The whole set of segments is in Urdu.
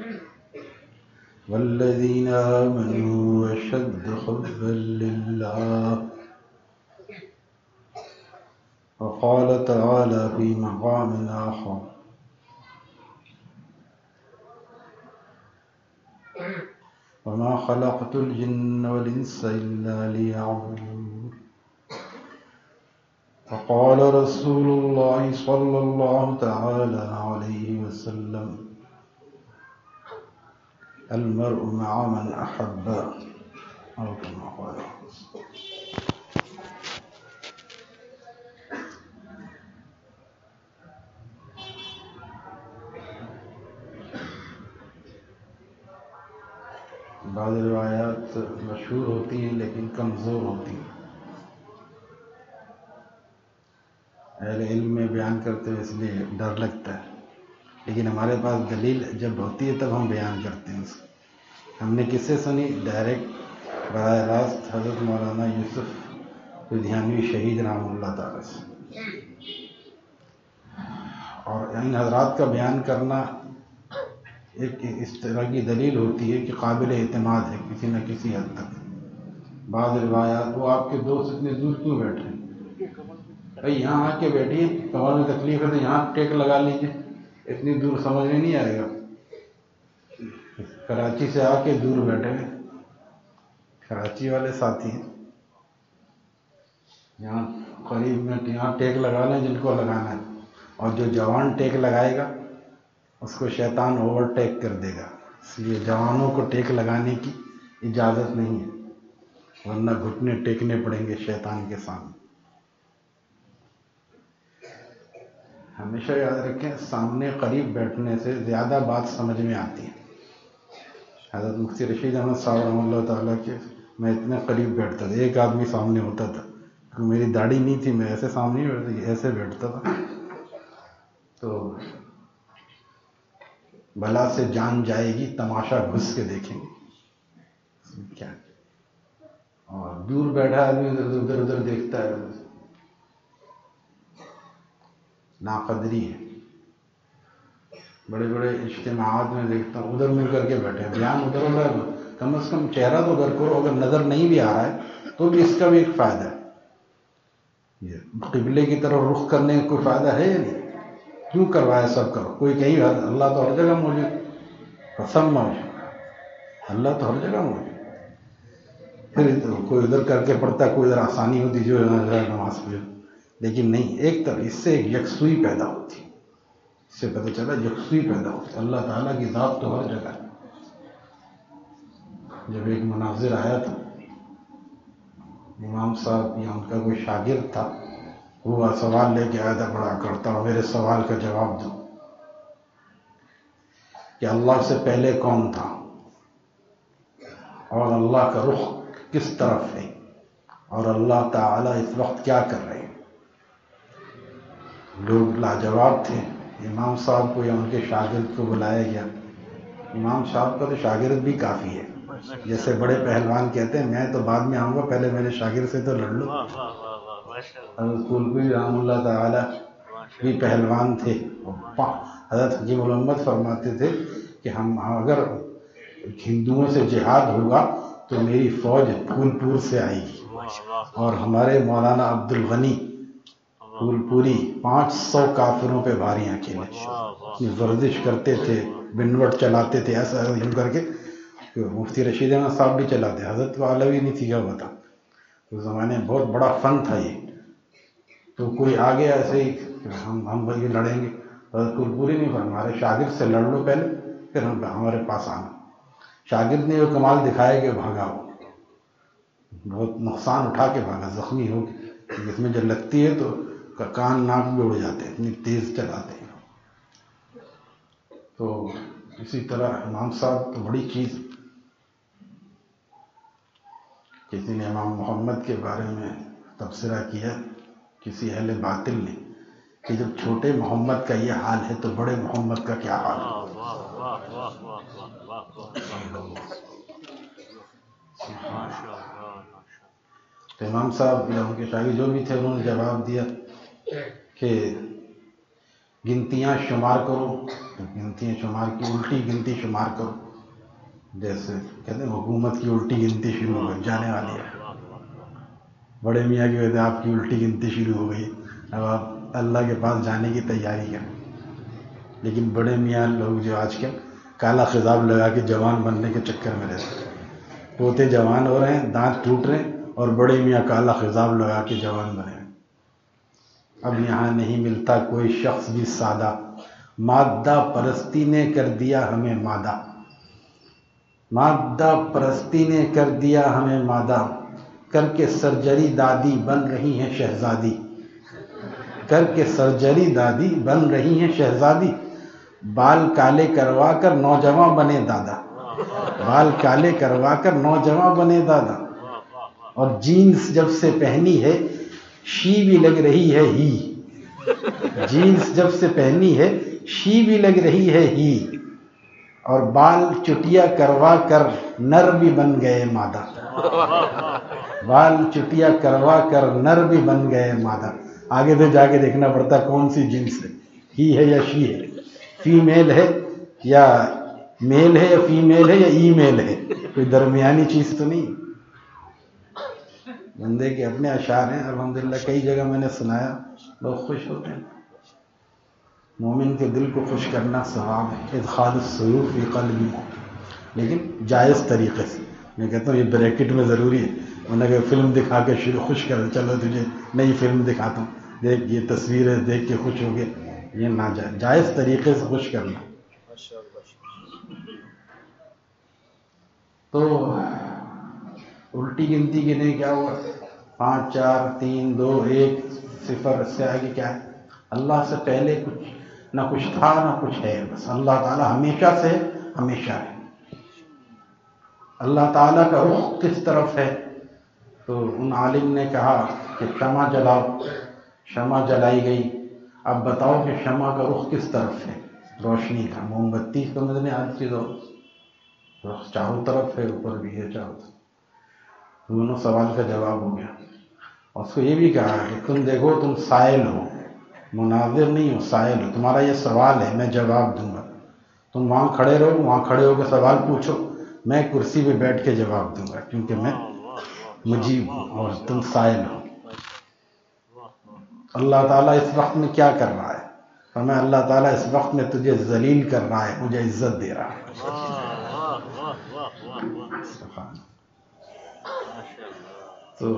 والذين آمنوا أشد حبا لله. وقال تعالى في مقام آخر: وما خلقت الجن والإنس إلا ليعبدون. وقال رسول الله صلى الله تعالى عليه وسلم: المرء مع من أحب، أو كما قال. بعض روایات مشہور ہوتی ہیں لیکن کمزور ہوتی ہیں، اہل علم میں بیان کرتے ہوئے اس لیے ڈر لگتا ہے، لیکن ہمارے پاس دلیل جب ہوتی ہے تب ہم بیان کرتے ہیں اس کو۔ ہم نے کس سے سنی؟ ڈائریکٹ براہ راست حضرت مولانا یوسف لدھیانوی شہید رحمہ اللہ تعالیٰ سے۔ اور ان حضرات کا بیان کرنا ایک اس طرح کی دلیل ہوتی ہے کہ قابل اعتماد ہے کسی نہ کسی حد تک۔ بعض روایات، وہ آپ کے دوست اتنے دور کیوں بیٹھے ہیں؟ بھائی یہاں آ کے بیٹھیے، کمر میں تکلیف ہے تو یہاں ٹیک لگا لیجیے، اتنی دور سمجھ میں نہیں آئے گا۔ کراچی سے آ کے دور بیٹھے ہیں، کراچی والے ساتھی ہیں، یہاں قریب میں یہاں ٹیک لگا لیں جن کو لگانا ہے، اور جو جوان ٹیک لگائے گا اس کو شیطان اوور ٹیک کر دے گا، اس لیے جوانوں کو ٹیک لگانے کی اجازت نہیں ہے، ورنہ گھٹنے ٹیکنے پڑیں گے شیطان کے سامنے۔ ہمیشہ یاد رکھیں، سامنے قریب بیٹھنے سے زیادہ بات سمجھ میں آتی ہے۔ حضرت مفتی رشید احمد صاحب رحمہ اللہ تعالیٰ کے میں اتنے قریب بیٹھتا تھا، ایک آدمی سامنے ہوتا تھا، میری داڑھی نہیں تھی، میں ایسے سامنے نہیں بیٹھتا، ایسے بیٹھتا تھا، تو بلا سے جان جائے گی، تماشا گھس کے دیکھیں گے کیا۔ اور دور بیٹھا آدمی ادھر ادھر دیکھتا ہے، ناقدری ہے۔ بڑے بڑے اجتماعات میں دیکھتا ہوں ادھر مل کر کے بیٹھے، بیان ادھر ادھر، کم از کم چہرہ تو ادھر کرو، اگر نظر نہیں بھی آ رہا ہے تو بھی اس کا بھی ایک فائدہ ہے۔ یہ قبلے کی طرف رخ کرنے کا کوئی فائدہ ہے یا نہیں؟ کیوں کروایا؟ سب کرو، کوئی کہیں اللہ تو ہر جگہ موجود، قسم موجود، اللہ تو ہر جگہ موجود، پھر کوئی ادھر کر کے پڑھتا، کوئی ادھر آسانی ہوتی جو نماز پڑھے، لیکن نہیں، ایک طرف اس سے ایک یکسوئی پیدا ہوتی، اس سے پتہ چلا یکسوئی پیدا ہوتی، اللہ تعالیٰ کی ذات تو ہر جگہ ہے۔ جب ایک مناظر آیا تھا، امام صاحب یا ان کا کوئی شاگرد تھا، وہ سوال لے کے آیا تھا، بڑا کرتا ہوں میرے سوال کا جواب دو کہ اللہ سے پہلے کون تھا، اور اللہ کا رخ کس طرف ہے، اور اللہ تعالیٰ اس وقت کیا کر رہے ہیں۔ لوگ لاجواب تھے۔ امام صاحب کو یا ان کے شاگرد کو بلایا گیا۔ امام صاحب کا تو شاگرد بھی کافی ہے، جیسے بڑے پہلوان کہتے ہیں میں تو بعد میں آؤں گا، پہلے میرے شاگرد سے تو لڑ لو۔ حضرت قلبی رحمہ اللہ تعالیٰ بھی پہلوان تھے۔ حضرت حکیم محمد فرماتے تھے کہ ہم اگر ہندوؤں سے جہاد ہوگا تو میری فوج پھول پور سے آئے گی، اور ہمارے مولانا عبد الغنی پھول پوری 500 کافروں پہ بھاریاں کھیلے، ورزش کرتے تھے، بنوٹ چلاتے تھے، ایسا یوں کر کے۔ مفتی رشید احمد صاحب بھی چلاتے، حضرت کو علوی نہیں سیکھا ہوا تھا، اس زمانے میں بہت بڑا فن تھا یہ۔ تو کوئی آگے ایسے ہی ہم یہ لڑیں گے، حضرت پھول پوری نہیں، ہمارے شاگرد سے لڑ لو پہلے، پھر ہمارے پاس آنا۔ شاگرد نے وہ کمال دکھایا کہ بھاگا، وہ بہت نقصان اٹھا کے بھاگا، زخمی ہو کے، جس میں جب لگتی ہے تو کان ناک بھی اڑ جاتے ہیں، اتنی تیز چلاتے ہیں۔ تو اسی طرح امام صاحب تو بڑی چیز۔ کسی نے امام محمد کے بارے میں تبصرہ کیا، کسی اہل باطل نے، کہ جب چھوٹے محمد کا یہ حال ہے تو بڑے محمد کا کیا حال ہے۔ تو امام صاحب یا ان کے شاگرد جو بھی تھے انہوں نے جواب دیا کہ گنتیاں شمار کرو، گنتیاں شمار کی الٹی گنتی شمار کرو، جیسے کہتے ہیں حکومت کی الٹی گنتی شروع ہو جانے والی ہے، بڑے میاں کی وجہ آپ کی الٹی گنتی شروع ہو گئی، اب آپ اللہ کے پاس جانے کی تیاری کریں۔ لیکن بڑے میاں لوگ جو آج کل کالا خضاب لگا کے جوان بننے کے چکر میں رہتے ہیں، پوتے جوان ہو رہے ہیں، دانت ٹوٹ رہے ہیں، اور بڑے میاں کالا خضاب لگا کے جوان بنے ہیں۔ اب یہاں نہیں ملتا کوئی شخص بھی سادہ، مادہ پرستی نے کر دیا ہمیں مادہ، مادہ پرستی نے کر دیا ہمیں مادہ، کر کے سرجری دادی بن رہی ہیں شہزادی، کر کے سرجری دادی بن رہی ہیں شہزادی، بال کالے کروا کر نوجواں بنے دادا، بال کالے کروا کر نوجواں بنے دادا، اور جینس جب سے پہنی ہے شی بھی لگ رہی ہے ہی، جینس جب سے پہنی ہے شی بھی لگ رہی ہے ہی، اور بال چٹیا کروا کر نر بھی بن گئے مادہ، بال چٹیا کروا کر نر بھی بن گئے مادہ۔ آگے تو جا کے دیکھنا پڑتا کون سی جنس ہے، ہی ہے یا شی ہے، فیمیل ہے یا میل ہے یا فیمیل ہے یا ای میل ہے، کوئی درمیانی چیز تو نہیں۔ بندے کے اپنے اشعار ہیں الحمدللہ، کئی جگہ میں نے سنایا، لوگ خوش ہوتے ہیں۔ مومن کے دل کو خوش کرنا ثواب ہے، ادخال السرور فی قلبی، لیکن جائز طریقے سے۔ میں کہتا ہوں یہ بریکٹ میں ضروری ہے، ورنہ کہ فلم دکھا کے خوش کر، چلو تجھے نئی فلم دکھاتا ہوں، دیکھ یہ تصویر ہے، دیکھ کے خوش ہو گئے، یہ ناجائز، جائز طریقے سے خوش کرنا۔ تو الٹی گنتی کے لیے کیا ہوا؟ 5 4 3 2 1 0، اس سے آگے کیا ہے؟ اللہ سے پہلے کچھ نہ کچھ تھا نہ کچھ ہے، بس اللہ تعالیٰ ہمیشہ سے ہمیشہ ہے۔ اللہ تعالیٰ کا رخ کس طرف ہے؟ تو ان عالم نے کہا کہ شمع جلاؤ، شمع جلائی گئی، اب بتاؤ کہ شمع کا رخ کس طرف ہے؟ روشنی کا، موم بتی سمجھنے آج کی رخ چاروں طرف ہے، اوپر بھی ہے چاروں طرف۔ دونوں سوال کا جواب ہو گیا۔ اور اس کو یہ بھی کہا کہ تم دیکھو تم سائل ہو، مناظر نہیں ہو، سائل ہو، تمہارا یہ سوال ہے، میں جواب دوں گا، تم وہاں کھڑے رہو، وہاں کھڑے ہو کے سوال پوچھو، میں کرسی پہ بیٹھ کے جواب دوں گا، کیونکہ میں مجیب ہوں اور تم سائل ہو۔ اللہ تعالیٰ اس وقت میں کیا کر رہا ہے؟ فرمایا اللہ تعالیٰ اس وقت میں تجھے ذلیل کر رہا ہے، مجھے عزت دے رہا ہے۔ تو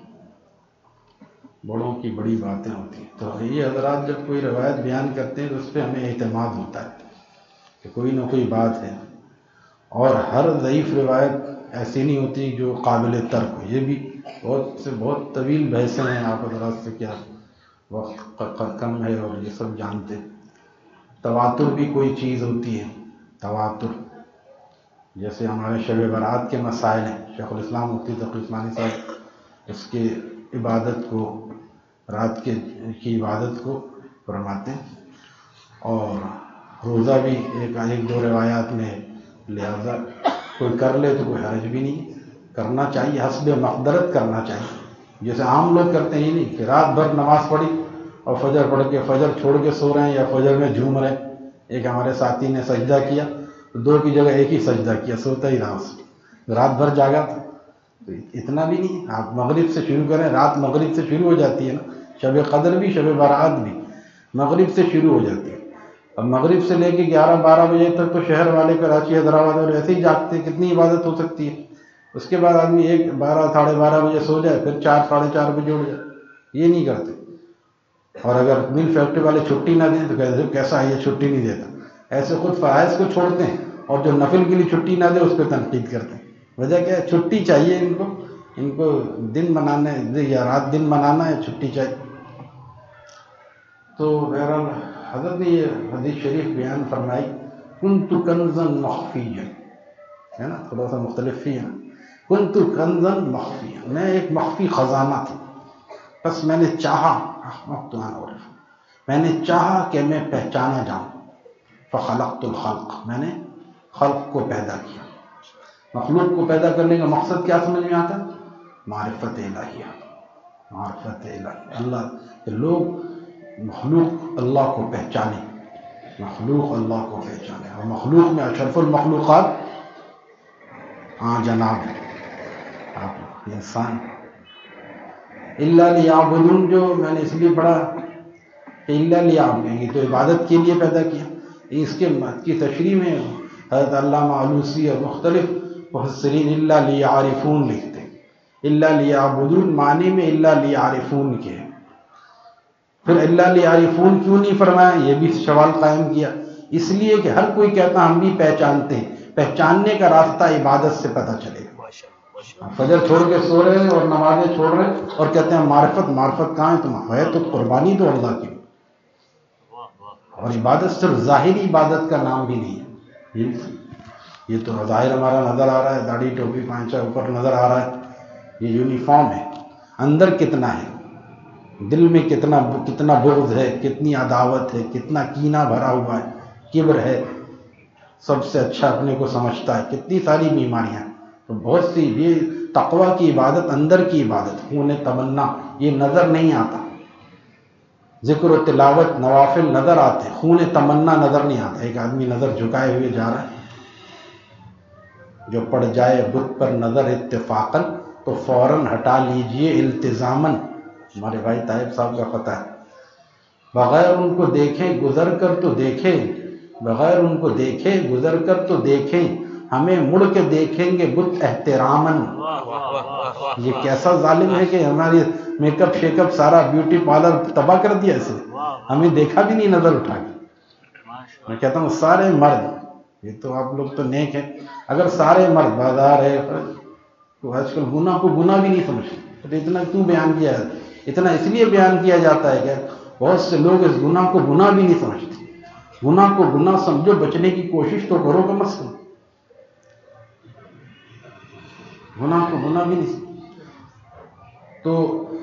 بڑوں کی بڑی باتیں ہوتی ہیں۔ تو یہ حضرات جب کوئی روایت بیان کرتے ہیں تو اس پہ ہمیں اعتماد ہوتا ہے کہ کوئی نہ کوئی بات ہے، اور ہر ضعیف روایت ایسی نہیں ہوتی جو قابل ترک ہو۔ یہ بھی بہت طویل بحثیں ہیں، آپ حضرات سے کیا وقت کم ہے اور یہ سب جانتے ہیں۔ تواتر بھی کوئی چیز ہوتی ہے، تواتر جیسے ہمارے شب برات کے مسائل ہیں، شیخ الاسلام مفتی تقی عثمانی صاحب اس کے عبادت کو، رات کی عبادت کو فرماتے ہیں، اور روزہ بھی ایک دو روایات میں، لہذا کوئی کر لے تو کوئی حرج بھی نہیں، کرنا چاہیے، حسب مقدرت کرنا چاہیے۔ جیسے عام لوگ کرتے ہیں، نہیں کہ رات بھر نماز پڑھی اور فجر پڑھ کے فجر چھوڑ کے سو رہے ہیں یا فجر میں جھوم رہے ہیں۔ ایک ہمارے ساتھی نے سجدہ کیا، 2 کی جگہ 1 ہی سجدہ کیا، سوتا ہی رہا، اس رات بھر جاگا تھا۔ تو اتنا بھی نہیں، آپ مغرب سے شروع کریں، رات مغرب سے شروع ہو جاتی ہے نا، شب قدر بھی شب برات بھی مغرب سے شروع ہو جاتی ہے۔ اب مغرب سے لے کے 11-12 بجے تک تو شہر والے کراچی حیدرآباد والے ایسے ہی جاگتے ہیں، کتنی عبادت ہو سکتی ہے؟ اس کے بعد آدمی 12 ساڑھے 12 بجے سو جائے، پھر 4 ساڑھے 4 بجے اٹھ جائے، یہ نہیں کرتے۔ اور اگر مل فیکٹری والے چھٹی نہ دیں تو کہتے ہیں کیسا ہے یہ چھٹی نہیں دیتا، ایسے خود فرائض کو چھوڑتے ہیں، اور جو نفل کے لیے چھٹی نہ دے اس پہ تنقید کرتے ہیں۔ وجہ کیا ہے؟ چھٹی چاہیے ان کو دن منانا ہے یا رات دن منانا ہے، چھٹی چاہیے۔ تو بہرحال حضرت نے یہ حدیث شریف بیان فرمائی، کنت کنزا مخفیا، ہے نا، تھوڑا سا مختلف ہی ہے نا، کنت کنزا مخفیا، میں ایک مخفی خزانہ تھی، بس میں نے چاہا، میں نے چاہا کہ میں پہچانا جاؤں، فخلقت الخلق، میں نے خلق کو پیدا کیا۔ مخلوق کو پیدا کرنے کا مقصد کیا سمجھ میں آتا ہے؟ معرفت الہیہ، معرفت الہیہ، اللہ کہ لوگ مخلوق اللہ کو پہچانے، مخلوق اللہ کو پہچانے، اور مخلوق میں اشرف المخلوقات جناب آپ انسان. الا لیعبدون جو میں نے اس لیے پڑھا کہ الا لیعبدون، یہ تو عبادت کے لیے پیدا کیا. اس کی تشریح میں حضرت علامہ علوسی اور مختلف مفسرین الا لیعرفون لکھتے ہیں. الا لیعبدون معنی میں الا لیعرفون کے. پھر الا لیعرفون کیوں نہیں فرمایا، یہ بھی سوال قائم کیا. اس لیے کہ ہر کوئی کہتا ہم بھی پہچانتے ہیں، پہچاننے کا راستہ عبادت سے پتہ چلے گا. فجر چھوڑ کے سو رہے ہیں اور نمازیں چھوڑ رہے ہیں اور کہتے ہیں معرفت کہاں ہے تم؟ ہے تو قربانی تو اللہ کی. اور عبادت صرف ظاہری عبادت کا نام بھی نہیں ہے. یہ تو ظاہر ہمارا نظر آ رہا ہے، داڑھی ٹوپی پانچا اوپر نظر آ رہا ہے، یہ یونیفارم ہے. اندر کتنا ہے، دل میں کتنا بغض ہے، کتنی عداوت ہے، کتنا کینہ بھرا ہوا ہے، کبر ہے، سب سے اچھا اپنے کو سمجھتا ہے، کتنی ساری بیماریاں. تو بہت سی یہ تقوی کی عبادت اندر کی عبادت، خون تمنا یہ نظر نہیں آتا. ذکر و تلاوت نوافل نظر آتے، خون تمنا نظر نہیں آتا. ایک آدمی نظر جھکائے ہوئے جا رہا ہے، جو پڑ جائے بت پر نظر اتفاقاً تو فوراً ہٹا لیجئے التزاماً. ہمارے بھائی طاہب صاحب کا پتہ ہے، بغیر ان کو دیکھیں گزر کر تو دیکھیں، بغیر ان کو دیکھیں گزر کر تو دیکھیں، ہمیں مڑ کے دیکھیں گے بت احتراماً. یہ کیسا ظالم ہے کہ ہماری میک اپ شیک اپ سارا بیوٹی پارلر تباہ کر دیا اسے، ہمیں دیکھا بھی نہیں نظر اٹھا کے. میں کہتا ہوں سارے مرد، یہ تو آپ لوگ تو نیک ہیں، اگر سارے مرد بازار ہے تو آج کل گناہ کو گناہ بھی نہیں سمجھتے. تو اتنا کیوں بیان کیا ہے؟ اتنا اس لیے بیان کیا جاتا ہے کہ بہت سے لوگ اس گناہ کو گناہ بھی نہیں سمجھتے. گناہ کو گناہ سمجھو، بچنے کی کوشش تو کرو کم از کم. گناہ کو گناہ بھی نہیں. تو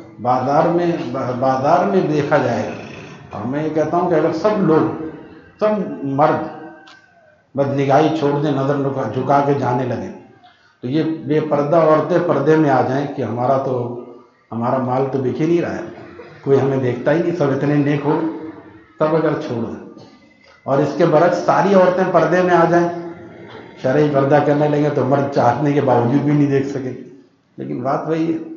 بازار میں دیکھا جائے گا. اور میں یہ کہتا ہوں کہ اگر سب مرد بدنگاہی چھوڑ دیں، نظر جھکا کے جانے لگیں، تو یہ بے پردہ عورتیں پردے میں آ جائیں کہ ہمارا مال تو بک ہی نہیں رہا ہے، کوئی ہمیں دیکھتا ہی نہیں، سب اتنے نیک ہو، تب اگر چھوڑ دیں. اور اس کے برعکس ساری عورتیں پردے میں آ جائیں، شرعی پردہ کرنے لگے تو مرد چاہنے کے باوجود بھی نہیں دیکھ سکے. لیکن بات وہی ہے،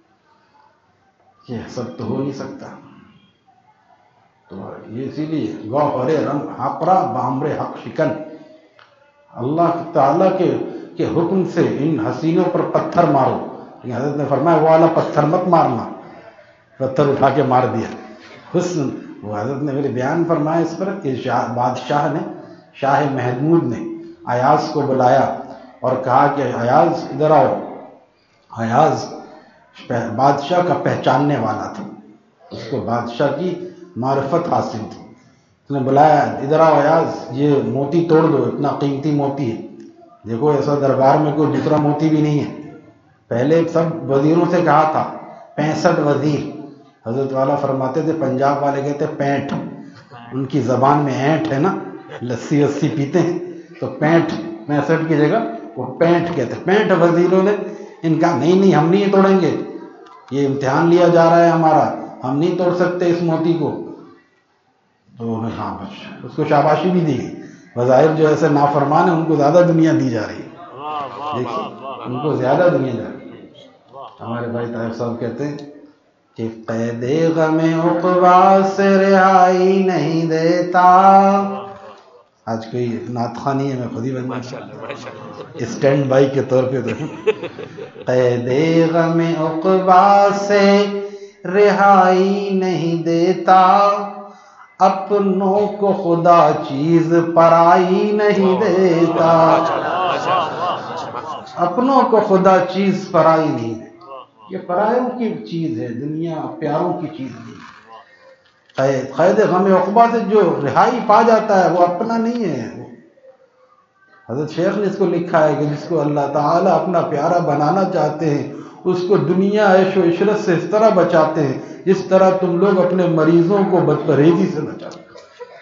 یہ سب تو ہو نہیں سکتا. تو یہ اسی لیے گوہر رنگ حقرا بامر حق شکن، اللہ تعالیٰ کے حکم سے ان حسینوں پر پتھر مارو. لیکن حضرت نے فرمایا وہ والا پتھر مت مارنا، پتھر اٹھا کے مار دیا. حسن وہ حضرت نے میرے بیان فرمایا اس پر کہ بادشاہ نے، شاہ محمود نے ایاز کو بلایا اور کہا کہ ایاز ادھر آؤ. ایاز بادشاہ کا پہچاننے والا تھا، اس کو بادشاہ کی معرفت حاصل تھی. اس نے بلایا ادھر آؤ ایاز، یہ موتی توڑ دو، اتنا قیمتی موتی ہے. دیکھو ایسا دربار میں کوئی دوسرا موتی بھی نہیں ہے. پہلے سب وزیروں سے کہا تھا 65 وزیر. حضرت والا فرماتے تھے، پنجاب والے کہتے 65، ان کی زبان میں اینٹ ہے نا، لسی وسی پیتے ہیں تو 65 کی جگہ وہ 65 کہتے. 65 وزیروں نے ان کا نہیں ہم نہیں توڑیں گے، یہ امتحان لیا جا رہا ہے ہمارا، ہم نہیں توڑ سکتے اس موتی کو. تو ہاں بس اس کو شاباشی بھی دی گئی. بظاہر جو ایسے نافرمان ہیں ان کو زیادہ دنیا دی جا رہی ہے، دیکھیے ان کو زیادہ دنیا جا رہی ہے. ہمارے بھائی طاہر صاحب کہتے ہیں کہ قید غم عقبیٰ سے رہائی نہیں دیتا. آج کوئی نعت خوانی ہے، میں خود ہی بن اسٹینڈ بائی کے طور پہ. تو قید غم عقبیٰ سے رہائی نہیں دیتا، اپنوں کو خدا چیز پرائی نہیں دیتا. اپنوں کو خدا چیز پرائی نہیں دیتا. یہ پرایوں کی چیز ہے، دنیا پیاروں کی چیز نہیں. قید غم عقبیٰ سے جو رہائی پا جاتا ہے وہ اپنا نہیں ہے. حضرت شیخ نے اس کو لکھا ہے کہ جس کو اللہ تعالیٰ اپنا پیارا بنانا چاہتے ہیں اس کو دنیا عیش و عشرت سے اس طرح بچاتے ہیں جس طرح تم لوگ اپنے مریضوں کو بد پرہیزی سے بچاتے ہیں.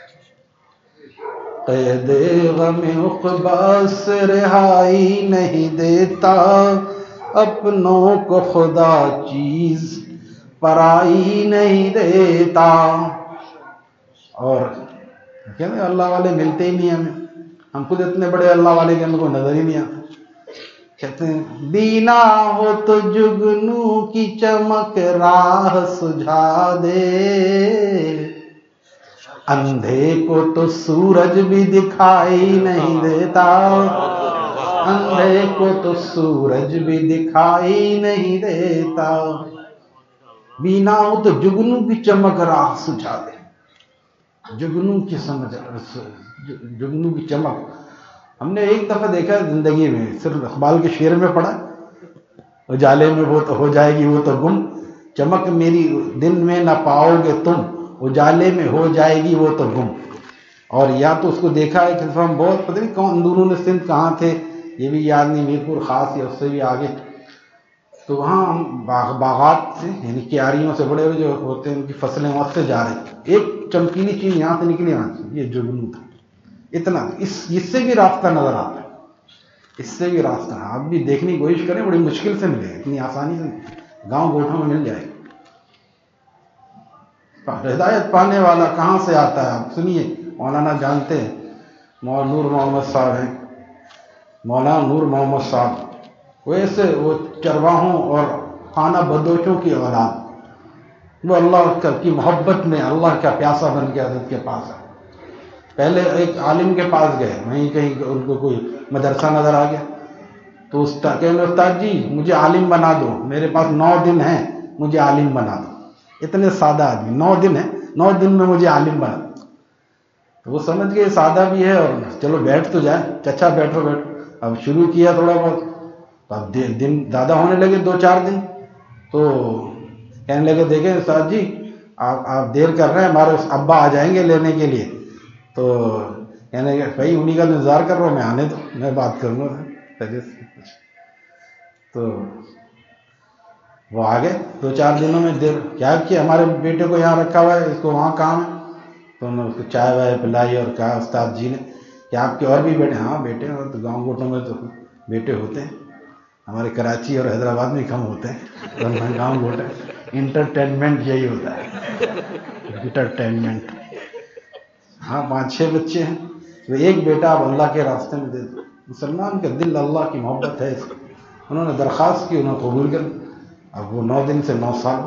قید غم عقبیٰ سے رہائی نہیں دیتا، اپنوں کو خدا چیز پرائی نہیں دیتا. اور کہتے ہیں اللہ والے ملتے ہی نہیں ہمیں، ہم خود اتنے بڑے اللہ والے کہ ہم کو نظر ہی نہیں آتے. کہتے ہیں بینا ہو تو جگنو کی چمک راہ سجھا دے، اندھے کو تو سورج بھی دکھائی نہیں دیتا، اندھے کو تو سورج بھی دکھائی نہیں دیتا. بینا ہو تو جگنو کی چمک راہ سجھا دے. جگنو کی سمجھ، جگنو کی چمک ہم نے ایک دفعہ دیکھا ہے زندگی میں، صرف اقبال کے شعر میں پڑھا، اجالے میں وہ تو ہو جائے گی وہ تو گم، چمک میری دن میں نہ پاؤ گے تم، اجالے میں ہو جائے گی وہ تو گم. اور یا تو اس کو دیکھا ہے کہ ہم بہت پتہ نہیں کون اندرون سندھ کہاں تھے یہ بھی یاد نہیں، میر پور خاص یا اس سے بھی آگے، تو وہاں ہم باغات سے یعنی کیاریوں سے بڑے جو ہوتے ہیں ان کی فصلیں وہاں سے جا رہی، ایک چمکیلی چیز یہاں سے نکلی وہاں سے، یہ جگنو تھا. اتنا اس سے بھی راستہ نظر آتا ہے، اس سے بھی راستہ آپ بھی دیکھنے کی کوشش کریں، بڑی مشکل سے ملے، اتنی آسانی سے نہیں، گاؤں گوٹھوں میں مل جائے. ہدایت پانے والا کہاں سے آتا ہے؟ آپ سنیے، مولانا جانتے ہیں مولانا نور محمد صاحب ہیں، مولانا نور محمد صاحب ویسے وہ چرواہوں اور خانہ بدوشوں کی اولاد، وہ اللہ کی محبت میں اللہ کا پیاسا بن کے حضرت کے پاس ہے. پہلے ایک عالم کے پاس گئے، وہیں کہیں ان کو کوئی مدرسہ نظر آ گیا، تو کہنے استاد جی مجھے عالم بنا دو، میرے پاس 9 دن ہیں، مجھے عالم بنا دو. اتنے سادہ آدمی، 9 دن ہے، 9 دن میں مجھے عالم بنا دو. تو وہ سمجھ گئے سادہ بھی ہے اور چلو بیٹھ تو جائے، چچا بیٹھو بیٹھو. اب شروع کیا تھوڑا بہت، اب دن زیادہ ہونے لگے، 2-4 دن، تو کہنے لگے دیکھیں استاد جی آپ دیر کر رہے ہیں، ہمارے ابا آ جائیں گے لینے کے لیے. تو کہنے لگے بھائی انہیں کا انتظار کر رہا ہوں، میں آنے دو، میں بات کروں گا. تو وہ آ گئے 2-4 دنوں میں. دیر کیا کہ ہمارے بیٹے کو یہاں رکھا ہوا ہے، اس کو وہاں کام ہے. تو انہوں نے اس کو چائے وائے پلائی اور کہا استاد جی نے کہ آپ کے اور بھی بیٹے؟ ہاں بیٹے ہیں، تو گاؤں گوٹوں میں تو بیٹے ہوتے ہیں، ہمارے کراچی اور حیدرآباد میں کم ہوتے ہیں، ورنہ گاؤں گوٹے انٹرٹینمنٹ یہی ہوتا ہے، انٹرٹینمنٹ. ہاں 5-6 بچے ہیں، تو ایک بیٹا آپ اللہ کے راستے میں دے دو. مسلمان کا دل اللہ کی محبت ہے اس کو. انہوں نے درخواست کی، انہوں نے قبول کر. اب وہ 9 دن سے 9 سال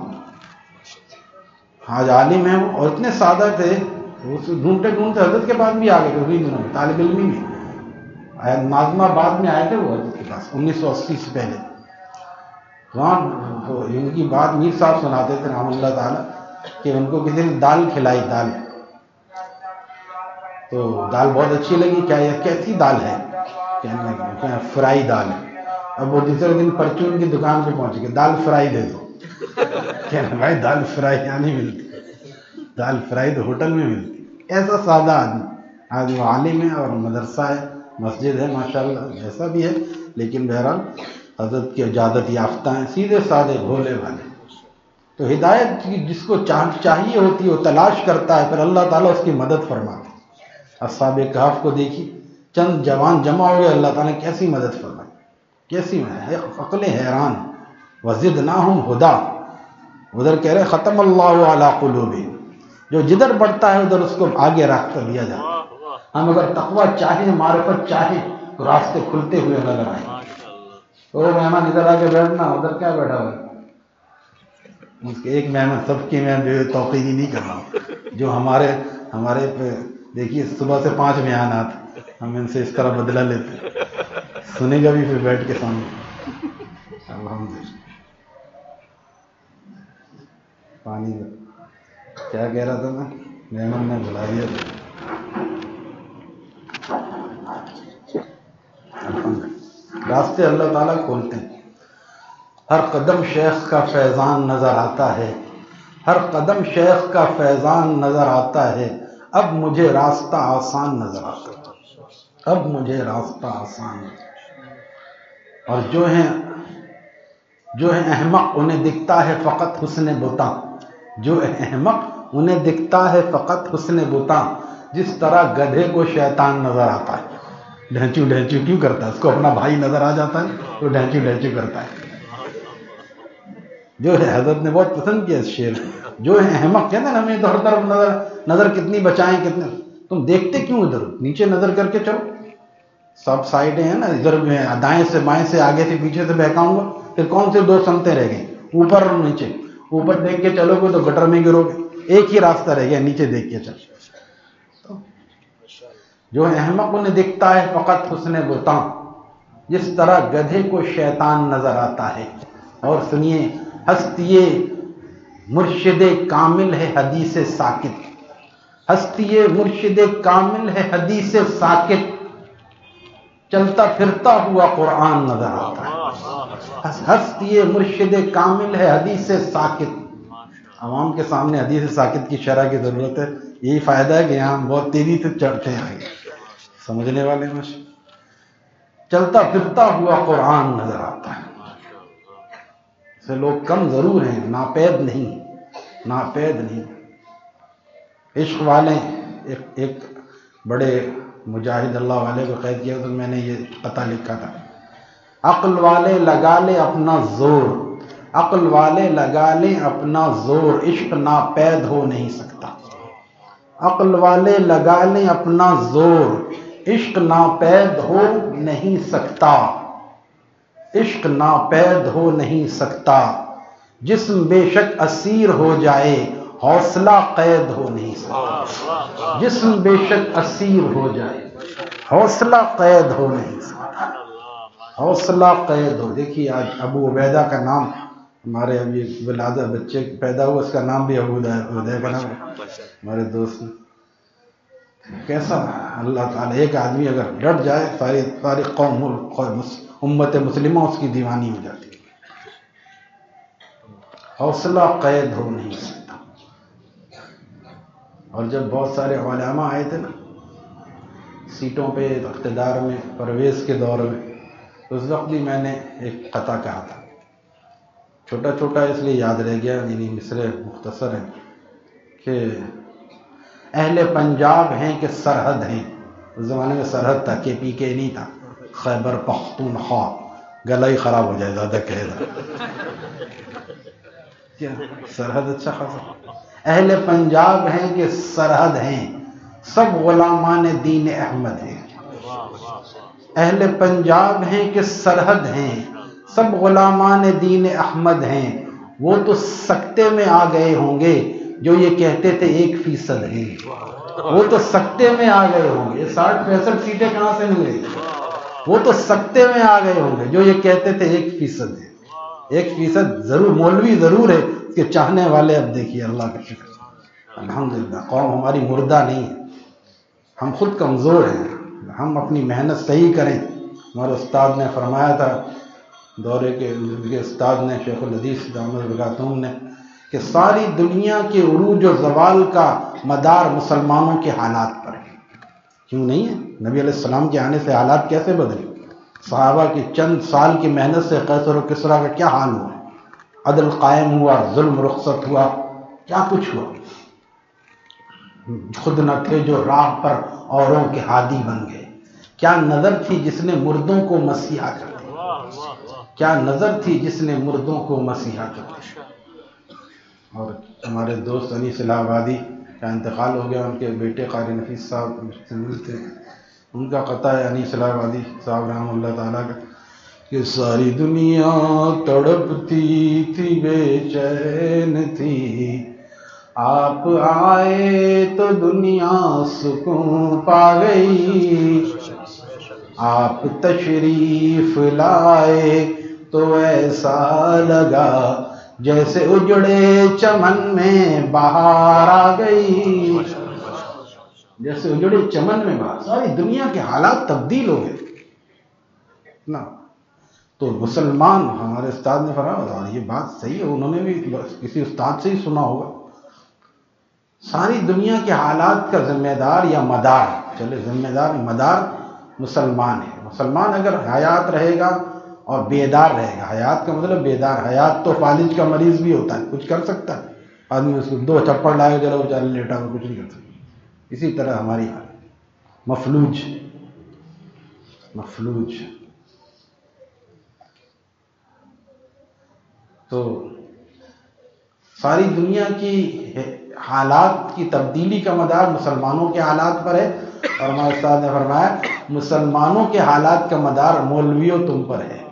آج عالم ہیں وہ، اور اتنے سادہ تھے وہ ڈھونڈتے ڈھونڈتے حضرت کے پاس بھی آ گئے. انہیں دنوں میں طالب علمی میں ناظمہ آباد میں آئے تھے وہ حضرت کے پاس 1980 سے پہلے. وہاں ان کی بات میر صاحب سناتے تھے رحمہ اللہ تعالیٰ کہ ان کو کسی نے دال کھلائی، دال، تو دال بہت اچھی لگی. کیا یہ کیسی دال ہے؟ کہنے لگے فرائی دال ہے. اب وہ دوسرے دن پرچون کی دکان پہ پہنچ گئے، دال فرائی دے دو. کہنا بھائی دال فرائی یہاں نہیں ملتی، دال فرائی تو ہوٹل میں ملتی. ایسا سادہ آدمی آج وہ عالم ہے اور مدرسہ ہے، مسجد ہے ماشاءاللہ، ایسا بھی ہے. لیکن بہرحال حضرت کی اجازت یافتہ ہیں، سیدھے سادے بھولے والے. تو ہدایت کی جس کو چاہیے ہوتی ہے وہ تلاش کرتا ہے، پھر اللہ تعالیٰ اس کی مدد فرماتے. اصحاب کہف کو دیکھی، چند جوان جمع ہو گئے، اللہ تعالیٰ نے کیسی مدد فرمائی، کیسی عقلیں حیران. وزدناہم ہدا، ادھر کہہ رہے ختم اللہ علی قلوبہم، جو جدھر بڑھتا ہے ادھر اس کو آگے رکھ کر دیا جاتا ہے. ہم اگر تقویٰ چاہیں، معرفت چاہیں تو راستے کھلتے ہوئے نظر آئیں. وہ مہمان ادھر آ کے بیٹھنا، ادھر کیا بیٹھا ہوا ہے؟ اس کے ایک مہمان، سب کی میں جو توقیدی نہیں کر رہا ہوں، جو ہمارے دیکھیے صبح سے 5 مہانات، ہم ان سے اس طرح بدلہ لیتے، سنے گا بھی پھر بیٹھ کے سامنے. الحمدللہ. پانی کیا کہہ رہا تھا میں؟ مہمان نے بلا دیا. راستے اللہ تعالیٰ کھولتے ہیں. ہر قدم شیخ کا فیضان نظر آتا ہے، ہر قدم شیخ کا فیضان نظر آتا ہے. اب مجھے راستہ آسان نظر آتا ہے، اب مجھے راستہ آسان. اور جو ہیں احمق انہیں دکھتا ہے فقط حسن بتاں، جو احمق انہیں دکھتا ہے فقط حسن بتاں. جس طرح گدھے کو شیطان نظر آتا ہے، ڈھنچو ڈھنچو کیوں کرتا ہے؟ اس کو اپنا بھائی نظر آ جاتا ہے تو ڈھنچو ڈھنچو کرتا ہے. جو ہے حضرت نے بہت پسند کیا اس شعر، جو ہے احمق، کہتے ہیں نا ہمیں تو ہر طرف نظر کتنی بچائیں کتنے، تم دیکھتے کیوں ادھر؟ نیچے نظر کر کے چلو، سب سائڈیں ہیں نا، ادھر میں دائیں سے بائیں سے آگے سے پیچھے سے بہکاؤں گا، پھر کون سے دو سمتیں رہ گئی؟ اوپر اور نیچے۔ اوپر دیکھ کے چلو گے تو گٹر میں گرو گے، ایک ہی راستہ رہ گیا، نیچے دیکھ کے چلو۔ جو احمق انہیں دکھتا ہے فقط حسن بتاں، جس طرح گدھے کو شیطان نظر آتا ہے۔ اور سنیے، ہستی مرشد کامل ہے حدیث ساکت، ہستی مرشد کامل ہے حدیث ساکت، چلتا پھرتا ہوا قرآن نظر آتا ہے۔ ہستی مرشد کامل ہے حدیث ساکت۔ عوام کے سامنے حدیث ساکت کی شرح کی ضرورت ہے، یہی فائدہ ہے کہ یہاں ہم بہت تیزی سے چڑھتے ہیں آگے، سمجھنے والے ماشاء، چلتا پھرتا ہوا قرآن نظر آتا ہے۔ سے لوگ کم ضرور ہیں، ناپید نہیں، ناپید نہیں۔ عشق والے ایک بڑے مجاہد اللہ والے کو قید کیا تو میں نے یہ قطعہ لکھا تھا، عقل والے لگا لے اپنا زور، عقل والے لگا لیں اپنا زور، عشق ناپید ہو نہیں سکتا۔ عقل والے لگا لیں اپنا زور، عشق ناپید ہو نہیں سکتا، عشق ناپید ہو نہیں سکتا۔ جسم بے شک اسیر ہو جائے، حوصلہ قید ہو نہیں سکتا۔ جسم بے شک اسیر ہو جائے، حوصلہ قید ہو نہیں سکتا، حوصلہ قید ہو۔ دیکھیے آج ابو عبیدہ کا نام، ہمارے ابھی ولادت بچے پیدا ہوا، اس کا نام بھی ابو عبیدہ کا نام ہے، ہمارے دوست نے۔ کیسا اللہ تعالیٰ، ایک آدمی اگر ڈٹ جائے ساری قوم امت مسلمہ اس کی دیوانی ہو جاتی ہے۔ حوصلہ قید ہو نہیں سکتا۔ اور جب بہت سارے علماء آئے تھے نا سیٹوں پہ اقتدار میں، پرویز کے دور میں، اس وقت بھی میں نے ایک قطعہ کہا تھا، چھوٹا چھوٹا اس لیے یاد رہ گیا، یعنی مصرع مختصر ہے کہ اہل پنجاب ہیں کہ سرحد ہیں، اس زمانے میں سرحد تھا، کے پی کے نہیں تھا، خیبر پختونخوا، گلا ہی خراب ہو جائے زیادہ کہے گا، کیا سرحد اچھا خاصا۔ اہل پنجاب ہیں کہ سرحد ہیں، سب غلامان دین احمد ہیں۔ اہل پنجاب ہیں کہ سرحد ہیں، سب غلامان دین احمد ہیں۔ وہ تو سکتے میں آ گئے ہوں گے جو یہ کہتے تھے 1% ہیں، وہ تو سکتے میں آ گئے ہوں گے۔ 60-65 سیٹیں کہاں سے مل گئی؟ وہ تو سکتے میں آ گئے ہوں گے جو یہ کہتے تھے 1% ہیں۔ 1% ضرور مولوی ضرور ہے، اس کے چاہنے والے اب دیکھیے، اللہ کا شکر الحمدللہ قوم ہماری مردہ نہیں ہے، ہم خود کمزور ہیں، ہم اپنی محنت صحیح کریں۔ ہمارے استاد نے فرمایا تھا، دورے کے استاد نے، شیخ الحدیث دامت برکاتہم نے، کہ ساری دنیا کے عروج و زوال کا مدار مسلمانوں کے حالات پر ہے۔ کیوں نہیں ہے؟ نبی علیہ السلام کے آنے سے حالات کیسے بدلے؟ صحابہ کی چند سال کی محنت سے قیصر و کسریٰ کا کیا حال ہوا، عدل قائم ہوا، ظلم رخصت ہوا، کیا کچھ ہوا۔ خود نہ تھے جو راہ پر اوروں کے ہادی بن گئے، کیا نظر تھی جس نے مردوں کو مسیحا کر دیا، کیا نظر تھی جس نے مردوں کو مسیحا کر دیا۔ اور ہمارے دوست انیس الہ آبادی کا انتقال ہو گیا، ان کے بیٹے قاری نفیس صاحب سے ملتے، ان کا قطعہ ہے انیس الہ آبادی صاحب رحمہ اللہ تعالیٰ کا، کہ ساری دنیا تڑپتی تھی، بے چین تھی، آپ آئے تو دنیا سکون پا گئی، آپ تشریف لائے تو ایسا لگا جیسے اجڑے چمن میں بہار آ گئی، جیسے اجڑے چمن میں بہار۔ ساری دنیا کے حالات تبدیل ہو گئے نا۔ تو مسلمان، ہمارے استاد نے فرمایا، اور یہ بات صحیح ہے، انہوں نے بھی کسی استاد سے ہی سنا ہوگا، ساری دنیا کے حالات کا ذمہ دار یا مدار، چلے ذمہ دار مدار مسلمان ہے۔ مسلمان اگر حیات رہے گا اور بیدار رہے گا، حیات کا مطلب بیدار، حیات تو فالج کا مریض بھی ہوتا ہے، کچھ کر سکتا ہے آدمی، اس کو 2 چپڑ لائے چلو بیچارہ لیٹا ہوا، کچھ نہیں کر سکتا۔ اسی طرح ہماری مفلوج تو ساری دنیا کی حالات کی تبدیلی کا مدار مسلمانوں کے حالات پر ہے، اور ہمارے استاد نے فرمایا مسلمانوں کے حالات کا مدار مولویوں تم پر ہے.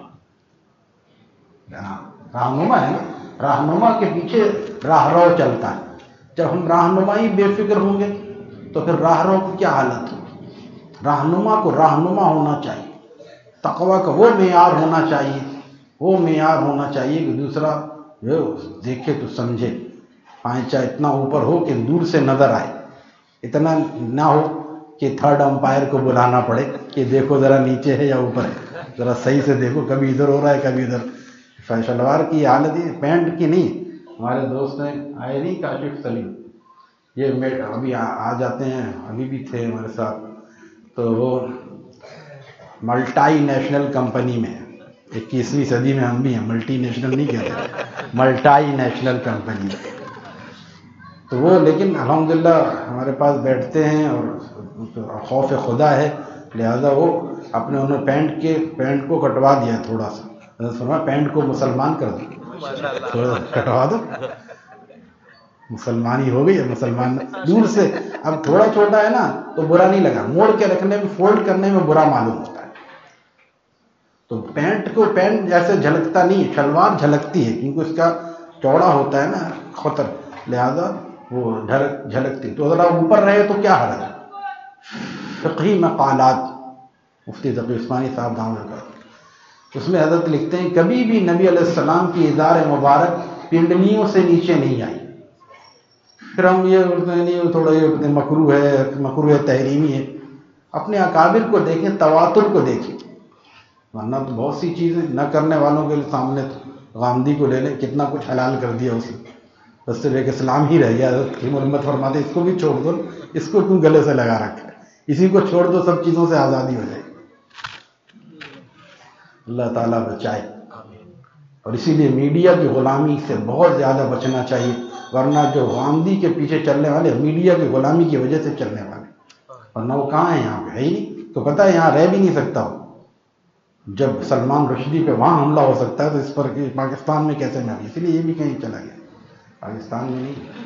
رہنما ہے نا، رہنما کے پیچھے راہرو چلتا ہے. جب ہم رہنمائی بے فکر ہوں گے تو پھر راہرو کی کیا حالت ہوگی؟ رہنما کو رہنما ہونا چاہیے، تقویٰ کا وہ معیار ہونا چاہیے، وہ معیار ہونا چاہیے کہ دوسرا جو دیکھے تو سمجھے. پائنچہ اتنا اوپر ہو کہ دور سے نظر آئے، اتنا نہ ہو کہ تھرڈ امپائر کو بلانا پڑے کہ دیکھو ذرا نیچے ہے یا اوپر ہے، ذرا صحیح سے دیکھو، کبھی ادھر ہو رہا ہے کبھی ادھر. شلوار کی حالت ہی پینٹ کی نہیں. ہمارے دوست ہیں آئے نہیں، کاشف سلیم، یہ ابھی آ جاتے ہیں، ابھی بھی تھے ہمارے ساتھ. تو وہ ملٹائی نیشنل کمپنی میں، 21ویں صدی میں ہم بھی ہیں، ملٹی نیشنل نہیں کہتے، ملٹائی نیشنل کمپنی. تو وہ لیکن الحمدللہ ہمارے پاس بیٹھتے ہیں اور خوف خدا ہے، لہذا وہ اپنے انہوں نے پینٹ کو کٹوا دیا تھوڑا سا. فرمایا پینٹ کو مسلمان کر دو، تھوڑا کٹوا دو، مسلمانی ہو گئی ہے. مسلمان دور سے اب تھوڑا چھوٹا ہے نا تو برا نہیں لگا، موڑ کے رکھنے میں، فولڈ کرنے میں برا معلوم ہوتا ہے. تو پینٹ جیسے جھلکتا نہیں، شلوار جھلکتی ہے کیونکہ اس کا چوڑا ہوتا ہے نا خطر، لہذا وہ جھلکتی. تو ذرا اوپر رہے تو کیا حرج ہے. فقہی مقالات مفتی تقی عثمانی صاحب دامن کا، اس میں حضرت لکھتے ہیں کبھی بھی نبی علیہ السلام کی ازار مبارک پنڈلیوں سے نیچے نہیں آئی. پھر ہم یہ نہیں تھوڑا یہ مکروہ تحریمی ہے. اپنے اکابر کو دیکھیں، تواتر کو دیکھیں، ورنہ تو بہت سی چیزیں نہ کرنے والوں کے سامنے غامدی کو لے لیں، کتنا کچھ حلال کر دیا اس نے، بس صرف ایک اسلام ہی رہ گیا. حضرت محمد فرماتے اس کو بھی چھوڑ دو، اس کو کیوں گلے سے لگا رکھا ہے، اسی کو چھوڑ دو، سب چیزوں سے آزادی ہو جائے گی. اللہ تعالیٰ بچائے. اور اسی لیے میڈیا کی غلامی سے بہت زیادہ بچنا چاہیے، ورنہ جو غامدی کے پیچھے چلنے والے میڈیا کی غلامی کی وجہ سے چلنے والے، ورنہ وہ کہاں ہیں، یہاں پہ ہے ہی نہیں. تو پتہ ہے یہاں رہ بھی نہیں سکتا ہو. جب سلمان رشدی پہ وہاں حملہ ہو سکتا ہے تو اس پر کہ پاکستان میں کیسے نہ. اسی لیے یہ بھی کہیں چلا گیا، پاکستان میں نہیں.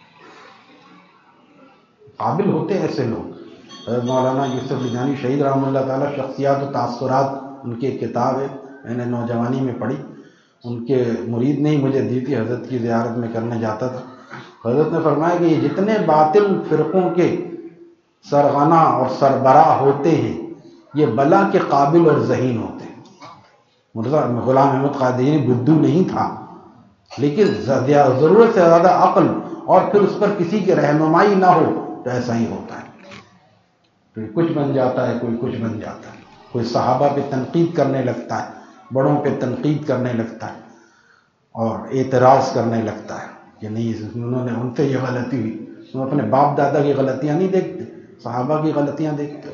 قابل ہوتے ایسے لوگ. حضرت مولانا یوسف لدھیانوی شہید رحمہ اللہ تعالیٰ، شخصیات و تاثرات ان کی ایک کتاب ہے، میں نے نوجوانی میں پڑھی. ان کے مرید نے ہی مجھے دی تھی، حضرت کی زیارت میں کرنے جاتا تھا. حضرت نے فرمایا کہ یہ جتنے باطل فرقوں کے سرغنہ اور سربراہ ہوتے ہیں یہ بلا کے قابل اور ذہین ہوتے ہیں. مرزا غلام احمد قادری بدو نہیں تھا، لیکن ضرورت سے زیادہ عقل اور پھر اس پر کسی کی رہنمائی نہ ہو تو ایسا ہی ہوتا ہے. کوئی کچھ بن جاتا ہے، کوئی کچھ بن جاتا ہے. کوئی صحابہ پہ تنقید کرنے لگتا ہے، بڑوں پہ تنقید کرنے لگتا ہے اور اعتراض کرنے لگتا ہے کہ نہیں انہوں نے، ان سے یہ غلطی ہوئی. تم اپنے باپ دادا کی غلطیاں نہیں دیکھتے، صحابہ کی غلطیاں دیکھتے.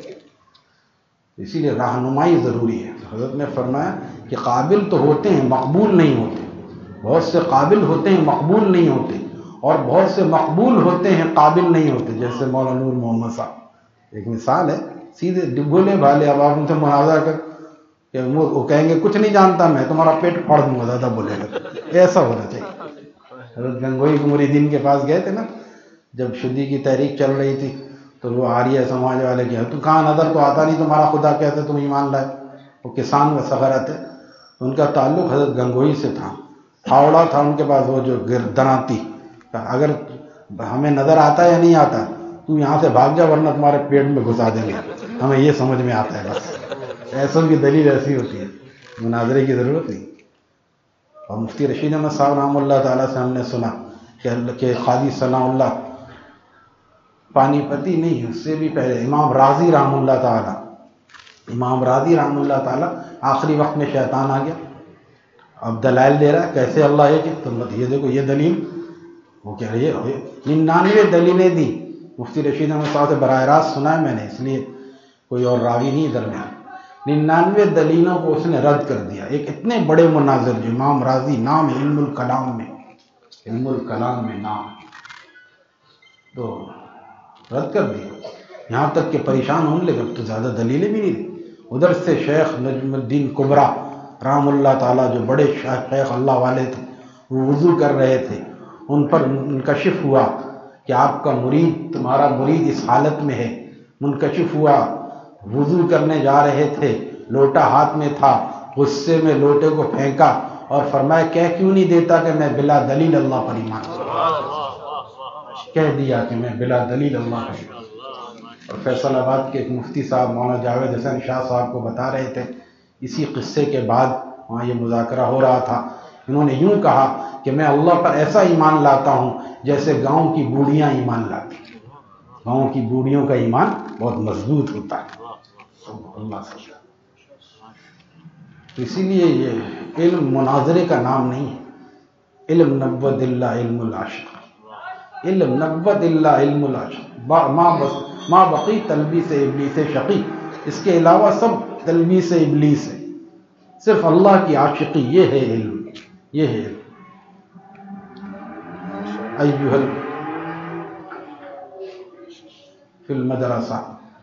اسی لیے رہنمائی ضروری ہے. حضرت نے فرمایا کہ قابل تو ہوتے ہیں، مقبول نہیں ہوتے. بہت سے قابل ہوتے ہیں، مقبول نہیں ہوتے، اور بہت سے مقبول ہوتے ہیں، قابل نہیں ہوتے. جیسے مولانا نور محمد صاحب ایک مثال ہے. سیدھے بھولے بھالے، اب آپ ان سے مناظرہ کر کہ وہ کہیں گے کچھ نہیں جانتا میں، تمہارا پیٹ پھاڑ دوں گا زیادہ بولے گا. ایسا ہونا چاہیے. حضرت گنگوئی کے مریدین کے پاس گئے تھے نا، جب شدی کی تحریک چل رہی تھی تو وہ آریہ سماج والے کیا، تو کہاں نظر تو آتا نہیں تمہارا خدا کہتے تم ایمان لائے. وہ کسان و صغرا تھے، ان کا تعلق حضرت گنگوئی سے تھا. ہاوڑا تھا ان کے پاس وہ جو گردناتی، اگر ہمیں نظر آتا ہے یا نہیں آتا تو یہاں سے بھاگ جا ورنہ تمہارے پیٹ میں گھسا دیں گے، ہمیں یہ سمجھ میں آتا ہے. بس ایسوں کی دلیل ایسی ہوتی ہے، مناظرے کی ضرورت نہیں. اور مفتی رشید احمد صاحب رحمہ اللہ تعالیٰ سے ہم نے سنا کہ قاضی ثناء اللہ پانی پتی نہیں، اس سے بھی پہلے امام راضی رحمہ اللہ تعالیٰ، امام راضی رحمہ اللہ تعالیٰ آخری وقت میں شیطان آ گیا، اب دلائل دے رہا ہے کیسے اللہ ہے کہ تم یہ دیکھو یہ دلیل، وہ کہہ رہی ہے 99 دلیلیں دی. مفتی رشید احمد صاحب سے براہ راست سنا ہے میں نے، اس لیے کوئی اور راوی نہیں درمیان. 99 دلیلوں کو اس نے رد کر دیا. ایک اتنے بڑے مناظر جو امام راضی، نام ہے علم الکلام میں، علم الکلام میں نام، تو رد کر دیا. یہاں تک کہ پریشان ہونے لگے، اب تو زیادہ دلیلیں بھی نہیں. ادھر سے شیخ نجم الدین کبریٰ رحم اللہ تعالیٰ جو بڑے شیخ اللہ والے تھے، وہ وضو کر رہے تھے، ان پر منکشف ہوا کہ آپ کا مرید، تمہارا مرید اس حالت میں ہے، منکشف ہوا، وضو کرنے جا رہے تھے، لوٹا ہاتھ میں تھا، غصے میں لوٹے کو پھینکا اور فرمایا کہہ کیوں نہیں دیتا کہ میں بلا دلیل اللہ پر ایمان کہہ دیا کہ میں بلا دلیل اللہ پر ایمان۔ اور فیصل آباد کے ایک مفتی صاحب مولانا جاوید حسین شاہ صاحب کو بتا رہے تھے، اسی قصے کے بعد وہاں یہ مذاکرہ ہو رہا تھا، انہوں نے یوں کہا کہ میں اللہ پر ایسا ایمان لاتا ہوں جیسے گاؤں کی بوڑھیاں ایمان لاتی ہیں، گاؤں کی بوڑھیوں کا ایمان بہت مضبوط ہوتا ہے اللہ سے۔ اسی لیے یہ علم مناظرے کا نام نہیں ہے، علم نبوت اللہ علم العاشق، علم نبوت اللہ علم العاشق، ما بقی تلبیس ابلیس شقی، اس کے علاوہ سب تلبیس ابلیس ہے، صرف اللہ کی عاشقی، یہ ہے علم، یہ ہے علم۔ ایھا فی المدرسہ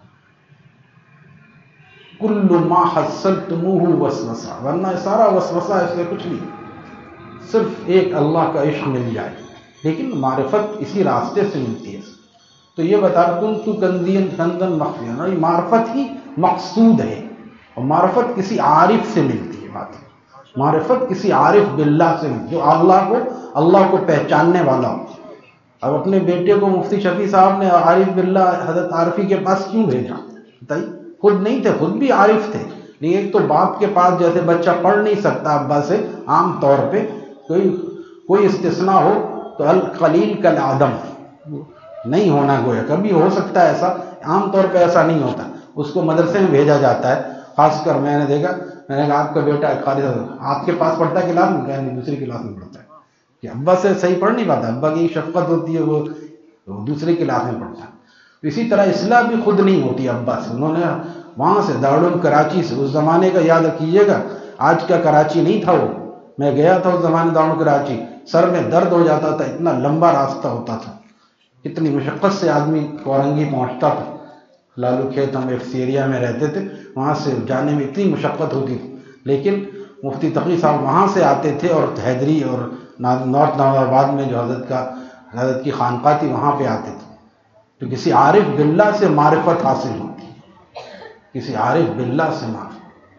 کل ما حصلتموہ وسوسہ، ورنہ سارا وسوسہ اس میں کچھ نہیں، صرف ایک اللہ کا عشق مل جائے، لیکن معرفت اسی راستے سے ملتی ہے۔ تو یہ بتا کنت کنزیا کنزا مخفیا، معرفت ہی مقصود ہے، اور معرفت کسی عارف سے ملتی ہے، بات معرفت کسی عارف باللہ سے ملتی ہے، جو اللہ کو پہچاننے والا ہو۔ اب اپنے بیٹے کو مفتی شفیع صاحب نے عارف باللہ حضرت عارفی کے پاس کیوں بھیجا بتائیے؟ خود نہیں تھے، خود بھی عارف تھے، لیکن ایک تو باپ کے پاس جیسے بچہ پڑھ نہیں سکتا ابا سے، عام طور پہ کوئی استثناء ہو تو القلیل کالعدم، نہیں ہونا گویا، کبھی ہو سکتا ہے ایسا، عام طور پہ ایسا نہیں ہوتا، اس کو مدرسے میں بھیجا جاتا ہے۔ خاص کر میں نے دیکھا، میں نے کہا آپ کا بیٹا قاری آپ کے پاس پڑھتا ہے کلاس میں؟ کہا نہیں، دوسری کلاس میں پڑھتا ہے، کہ ابا سے صحیح پڑھ نہیں پاتا، ابا کی شفقت ہوتی ہے، وہ دوسری کلاس میں پڑھتا ہے۔ اسی طرح اصلاح بھی خود نہیں ہوتی ابا سے، انہوں نے وہاں سے دارالعلوم کراچی سے، اس زمانے کا یاد رکھیے گا، آج کا کراچی نہیں تھا وہ، میں گیا تھا اس زمانے دارالعلوم کراچی، سر میں درد ہو جاتا تھا، اتنا لمبا راستہ ہوتا تھا، اتنی مشقت سے آدمی کورنگی پہنچتا تھا، لالو کھیت ہم ایک ایریا میں رہتے تھے، وہاں سے جانے میں اتنی مشقت ہوتی تھی، لیکن مفتی تقی صاحب وہاں سے آتے تھے، اور حیدری اور نارتھ نوآباد میں جو حضرت کی خانقاہ تھی وہاں پہ آتے تھے۔ تو کسی عارف باللہ سے معرفت حاصل ہوتی ہے، کسی عارف باللہ سے معرفت۔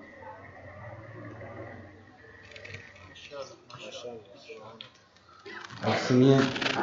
اور سنیے،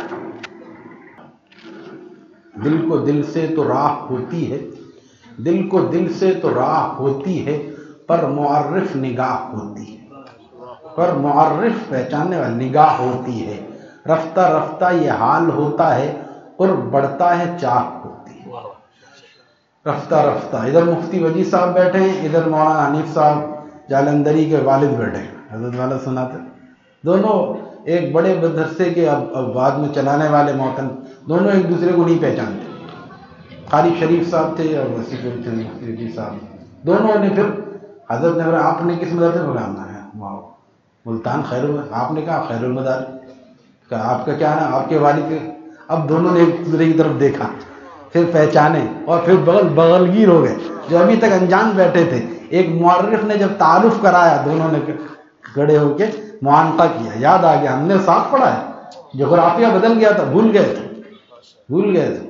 دل کو دل سے تو راہ ہوتی ہے، دل کو دل سے تو راہ ہوتی ہے، پر معرف نگاہ ہوتی ہے، پر معرف پہچاننے والی نگاہ ہوتی ہے، رفتہ رفتہ یہ حال ہوتا ہے، قرب بڑھتا ہے چاہ ہوتی ہے، رفتہ رفتہ۔ ادھر مفتی وجی صاحب بیٹھے ہیں، ادھر مولانا حنیف صاحب جالندھری کے والد بیٹھے ہیں، حضرت والا سناتے، دونوں ایک بڑے مدرسے کے اب بعد میں چلانے والے محترم، دونوں ایک دوسرے کو نہیں پہچانتے، قاری شریف صاحب تھے اور وسیع تھے مفتی وجی صاحب، دونوں نے پھر حضرت نے بولا آپ نے کس مدرسے میں نام ہے؟ ملتان خیر، آپ نے کہا خیر المدارس، کہا آپ کا کیا نام؟ آپ کے والد کے۔ اب دونوں نے ایک دوسرے کی طرف دیکھا، پھر پہچانے، اور پھر بغل گیر ہو گئے، جو ابھی تک انجان بیٹھے تھے، ایک معرف نے جب تعارف کرایا، دونوں نے کھڑے ہو کے معانقہ کیا، یاد آ گیا ہم نے ساتھ پڑھا ہے، جغرافیہ بدل گیا تھا، بھول گئے تھے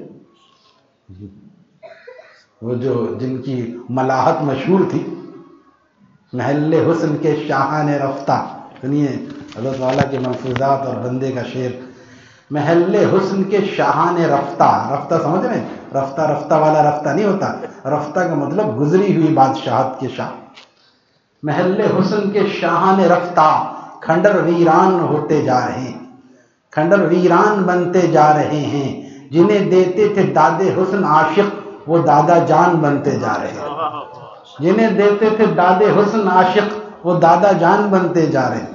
وہ جو جن کی ملاحت مشہور تھی، محل حسن کے شاہان رفتہ، سنیے حضرت والا کے ملفوظات اور بندے کا شعر، محل حسن کے شاہان رفتہ، رفتہ سمجھ رہے ہیں؟ رفتہ رفتہ والا رفتہ نہیں ہوتا، رفتہ کا مطلب گزری ہوئی بادشاہت کے شاہ، محل حسن کے شاہان رفتہ، کھنڈر ویران ہوتے جا رہے ہیں، کھنڈر ویران بنتے جا رہے ہیں، جنہیں دیتے تھے داد حسن عاشق، وہ دادا جان بنتے جا رہے ہیں، جنہیں دیتے تھے داد حسن عاشق، وہ دادا جان بنتے جا رہے ہیں۔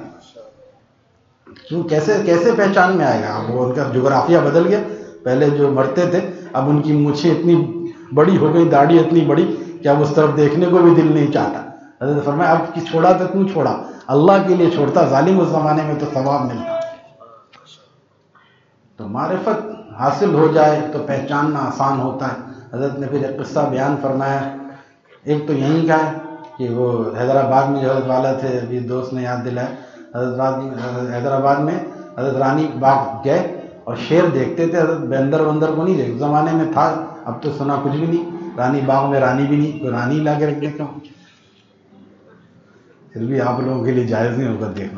کیسے پہچان میں آئے گا؟ اب وہ ان کا جغرافیہ بدل گیا، پہلے جو مرتے تھے اب ان کی مونچھیں اتنی بڑی ہو گئی، داڑھی اتنی بڑی کہ اب اس طرف دیکھنے کو بھی دل نہیں چاہتا۔ حضرت فرمایا اب کی چھوڑا تو کیوں چھوڑا؟ اللہ کے لیے چھوڑتا، ظالم اس زمانے میں تو ثواب ملتا۔ تو معرفت حاصل ہو جائے تو پہچاننا آسان ہوتا ہے۔ حضرت نے پھر ایک قصہ بیان فرمایا، ایک تو یہیں کا ہے کہ وہ حیدرآباد میں جو حضرت والا تھے، ابھی دوست نے یاد دلایا، حیدرآباد میں حضرت رانی باغ گئے اور شیر دیکھتے تھے حضرت، بندر وندر کو نہیں دیکھتے، زمانے میں تھا، اب تو سنا کچھ بھی نہیں، رانی باغ میں رانی بھی نہیں، کوئی رانی لا کے رکھنے کا، پھر بھی آپ لوگوں کے لیے جائز نہیں ہوگا دیکھنا۔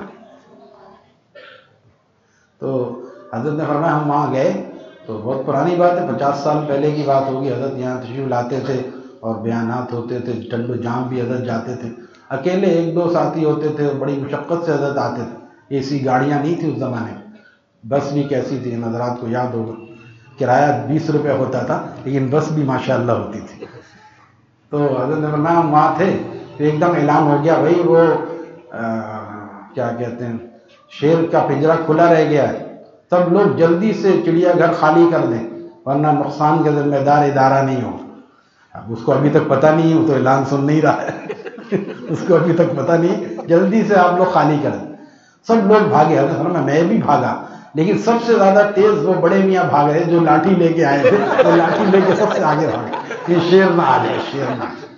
تو حضرت نے فرمایا ہم وہاں گئے تو بہت پرانی بات ہے، 50 سال پہلے کی بات ہوگی، حضرت یہاں تشریف لاتے تھے اور بیانات ہوتے تھے، ٹنڈو جام بھی حضرت جاتے تھے، اکیلے 1-2 ساتھی ہوتے تھے، بڑی مشقت سے حضرت آتے تھے، اے سی گاڑیاں نہیں تھی اس زمانے میں، بس بھی کیسی تھی حضرات کو یاد ہوگا، کرایہ 20 روپے ہوتا تھا لیکن بس بھی ماشاءاللہ ہوتی تھی۔ تو حضرت نے فرمایا ہم وہاں تھے تو ایک دم اعلان ہو گیا بھائی وہ کیا کہتے ہیں شیر کا پنجرہ کھلا رہ گیا ہے، سب لوگ جلدی سے چڑیا گھر خالی کر دیں ورنہ نقصان کا ذمہ دار ادارہ نہیں ہو۔ اب اس کو ابھی تک پتہ نہیں ہے، وہ تو اعلان سن نہیں رہا ہے اس کو ابھی تک پتہ نہیں، جلدی سے آپ لوگ خالی کر دیں۔ سب لوگ بھاگے، حضرت فرمایا میں بھی بھاگا، لیکن سب سے زیادہ تیز وہ بڑے میاں بھاگ رہے جو لاٹھی لے کے آئے تھے، وہ لاٹھی لے کے سب سے آگے بھاگے، یہ شیر نہ آ جائے، شیر نہ آ جائے،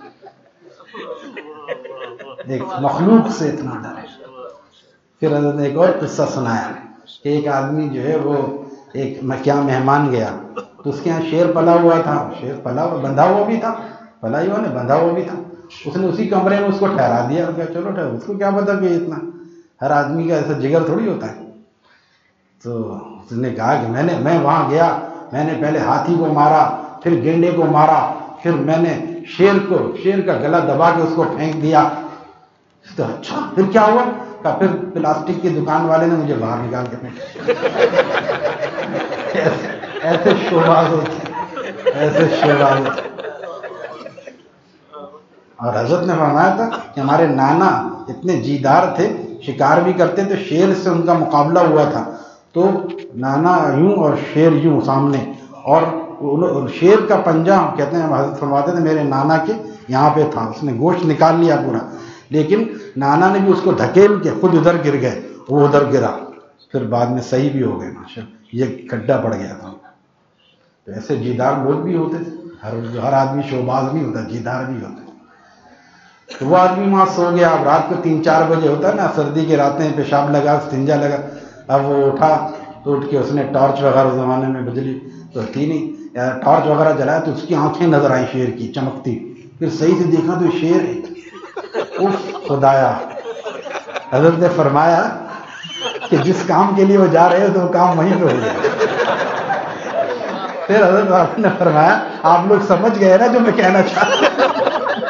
ایک مخلوق سے اتنا ڈر ہے۔ پھر حضرت نے ایک اور قصہ سنایا کہ ایک آدمی جو ہے وہ ایک کیا مہمان گیا تو اس کے یہاں شیر پلا ہوا تھا، شیر پلا ہوا بندھا ہوا بھی تھا، پلا ہی ہوا نہیں بندھا ہوا بھی تھا، اس نے اسی کمرے میں اس کو ٹھہرا دیا اور کہا چلو ٹھہرو، اس کو کیا پتا کہ اتنا ہر آدمی کا ایسا جگر تھوڑی ہوتا ہے۔ تو اس نے کہا کہ میں وہاں گیا، میں نے پہلے ہاتھی کو مارا، پھر گینڈے کو مارا، پھر میں نے شیر کا گلا دبا کے اس کو پھینک دیا۔ تو اچھا پھر کیا ہوا؟ کہا پھر پلاسٹک کی دکان والے نے مجھے باہر نکال کے پھینکا۔ ایسے شوباز ہوتے، ایسے شوباز ہوتے۔ اور حضرت نے فرمایا تھا کہ ہمارے نانا اتنے جیدار تھے، شکار بھی کرتے تھے، شیر سے ان کا مقابلہ ہوا تھا تو نانا یوں اور شیر یوں سامنے، اور شیر کا پنجہ کہتے ہیں حضرت فرماتے تھے میرے نانا کے یہاں پہ تھا، اس نے گوشت نکال لیا پورا، لیکن نانا نے بھی اس کو دھکیل کے خود ادھر گر گئے، وہ ادھر گرا، پھر بعد میں صحیح بھی ہو گئے ماشاءاللہ، یہ گڈھا پڑ گیا تھا۔ تو ایسے جیدار لوگ بھی ہوتے تھے، ہر آدمی شوباز نہیں ہوتا، جیدار بھی ہوتے۔ تو وہ آدمی وہاں سو گیا، اب رات کو 3-4 بجے ہوتا ہے نا، سردی کی راتیں، پیشاب لگا، استنجا لگا، اب وہ اٹھا تو اٹھ کے اس نے ٹارچ وغیرہ، اس زمانے میں بجلی تو تھی نہیں، ٹارچ وغیرہ جلایا تو اس کی آنکھیں نظر آئیں شیر کی چمکتی، پھر صحیح سے دیکھا تو شیر ہے، اف خدایا۔ حضرت نے فرمایا کہ جس کام کے لیے وہ جا رہے ہو تو وہ کام وہیں پہ ہو گیا۔ پھر حضرت نے فرمایا آپ لوگ سمجھ گئے نا جو میں کہنا چاہتا ہوں،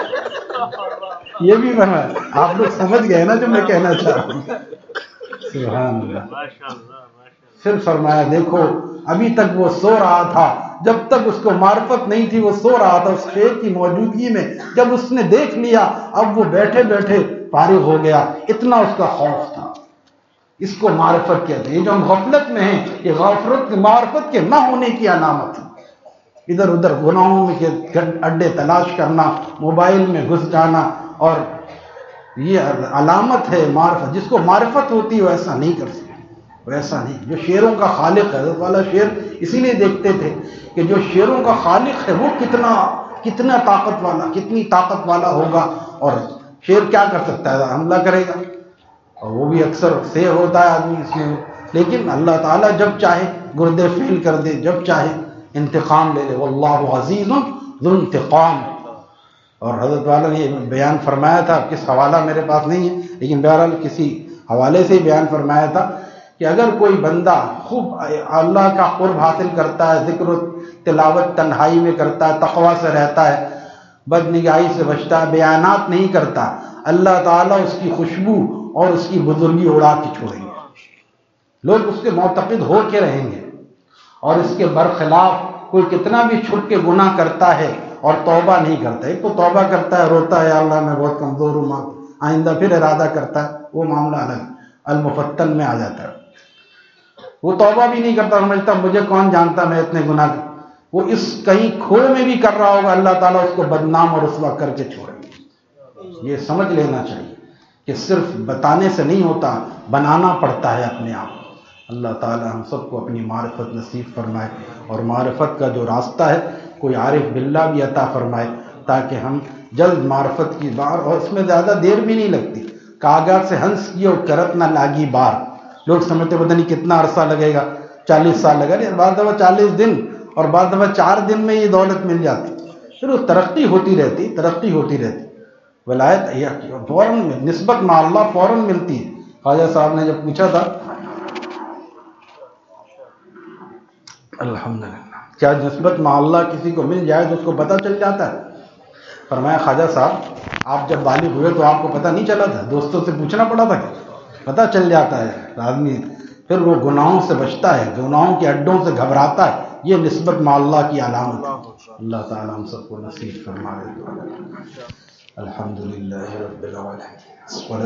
یہ بھی فرمایا آپ لوگ سمجھ گئے نا جو میں کہنا چاہ رہا ہوں۔ سبحان اللہ۔ پھر فرمایا دیکھو ابھی تک وہ سو رہا تھا، جب تک اس کو معرفت نہیں تھی وہ سو رہا تھا، اس شیر کی موجودگی میں جب اس نے دیکھ لیا اب وہ بیٹھے بیٹھے فارغ ہو گیا، اتنا اس کا خوف تھا۔ اس کو معرفت کہتے ہیں، یہ جو ہم غفلت میں ہیں یہ غفلت معرفت کے نہ ہونے کی علامت ہے۔ ادھر ادھر گناہوں میں اڈے تلاش کرنا، موبائل میں گھس جانا، اور یہ علامت ہے معرفت۔ جس کو معرفت ہوتی ہے وہ ایسا نہیں کر سکتا، وہ ایسا نہیں۔ جو شیروں کا خالق ہے، حضرت والا شیر اسی لیے دیکھتے تھے کہ جو شیروں کا خالق ہے وہ کتنا طاقت والا، کتنی طاقت والا ہوگا، اور شیر کیا کر سکتا ہے؟ حملہ کرے گا، اور وہ بھی اکثر سے ہوتا ہے آدمی اس میں، لیکن اللہ تعالیٰ جب چاہے گردے فیل کر دے، جب چاہے انتقام لے لے، واللہ عزیز ذو انتقام۔ اور حضرت والا نے یہ بیان فرمایا تھا، کس حوالہ میرے پاس نہیں ہے لیکن بہرحال کسی حوالے سے ہی بیان فرمایا تھا کہ اگر کوئی بندہ خوب اللہ کا قرب حاصل کرتا ہے، ذکر و تلاوت تنہائی میں کرتا ہے، تقوی سے رہتا ہے، بدنگاہی سے بچتا ہے، بیانات نہیں کرتا، اللہ تعالیٰ اس کی خوشبو اور اس کی بزرگی اڑا کے چھوڑیں گے، لوگ اس کے معتقد ہو کے رہیں گے۔ اور اس کے برخلاف کوئی کتنا بھی چھپ کے گناہ کرتا ہے اور توبہ نہیں کرتا، ایک تو توبہ کرتا ہے، روتا ہے یا اللہ میں بہت کمزور ہوں، آئندہ پھر ارادہ کرتا ہے، وہ معاملہ الگ، المفتن میں آ جاتا ہے۔ وہ توبہ بھی نہیں کرتا، سمجھتا مجھے کون جانتا میں اتنے گناہ کر، وہ اس کہیں کھو میں بھی کر رہا ہوگا، اللہ تعالیٰ اس کو بدنام اور رسوا کر کے چھوڑے گا۔ یہ سمجھ لینا چاہیے کہ صرف بتانے سے نہیں ہوتا، بنانا پڑتا ہے اپنے آپ۔ اللہ تعالیٰ ہم سب کو اپنی معرفت نصیب فرمائے، اور معرفت کا جو راستہ ہے کوئی عارف باللہ بھی عطا فرمائے، تاکہ ہم جلد معرفت کی بار، اور اس میں زیادہ دیر بھی نہیں لگتی۔ کاغذ سے ہنس کی اور کرت نہ لاگی بار، لوگ سمجھتے پتہ نہیں کتنا عرصہ لگے گا، 40 سال لگا نہیں، بعض دفعہ 40 دن اور بعض دفعہ 4 دن میں یہ دولت مل جاتی، پھر وہ ترقی ہوتی رہتی ولایت فوراً نسبت مع اللہ فوراً ملتی ہے۔ خواجہ صاحب نے جب پوچھا تھا الحمدللہ کیا نسبت مع اللہ کسی کو مل جائے تو اس کو پتہ چل جاتا ہے؟ فرمایا خواجہ صاحب آپ جب بالغ ہوئے تو آپ کو پتہ نہیں چلا تھا، دوستوں سے پوچھنا پڑا تھا کہ پتہ چل جاتا ہے آدمی، پھر وہ گناہوں سے بچتا ہے، گناہوں کے اڈوں سے گھبراتا ہے، یہ نسبت مع اللہ کی علامت ہے۔ اللہ تعالیٰ ہم سب کو نصیب فرمائے۔ الحمدللہ رب العالمین۔